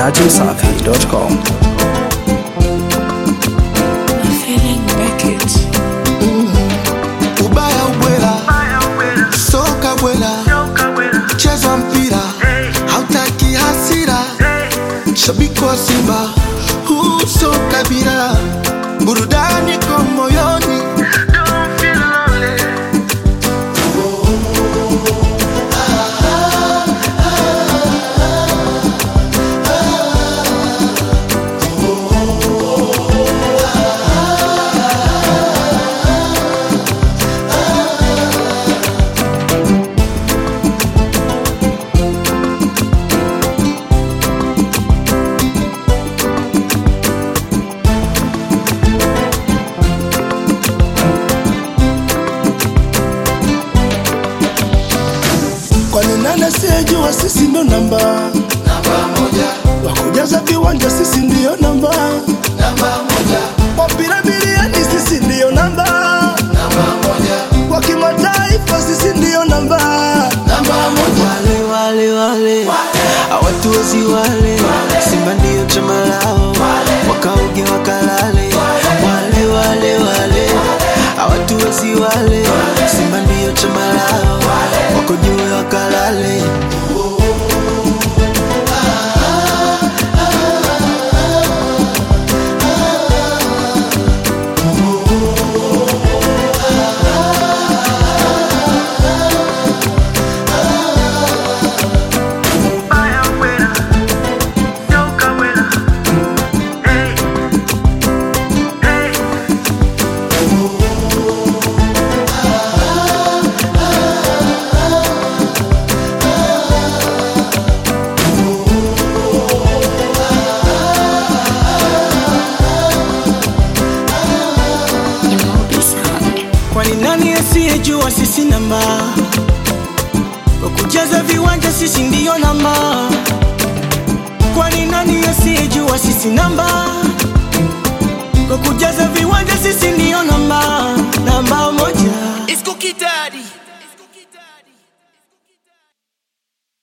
dachimsafi.com. Ubaya ubwela, soka bwela, cheza mpira, hautaki hasira, shabiki wa Simba, soka bila, burudani kwa moyoni. Kwani nani asiyejua sisi ndo namba moja, wakujaza viwanja sisi ndiyo namba moja, wapira bilioni sisi ndiyo namba moja, wa kimataifa sisi ndiyo namba moja. Wale hawatuwezi wale, Simba ndiyo chama lao, wakauge wakalale. Wale hawatuwezi wale, Simba ndiyo chama lao, wako juu wakalale. Kwani nani asiyejua sisi namba, kwa kujaza viwanja sisi ndiyo namba. Kwani nani asiyejua sisi namba, kwa kujaza viwanja sisi ndiyo namba.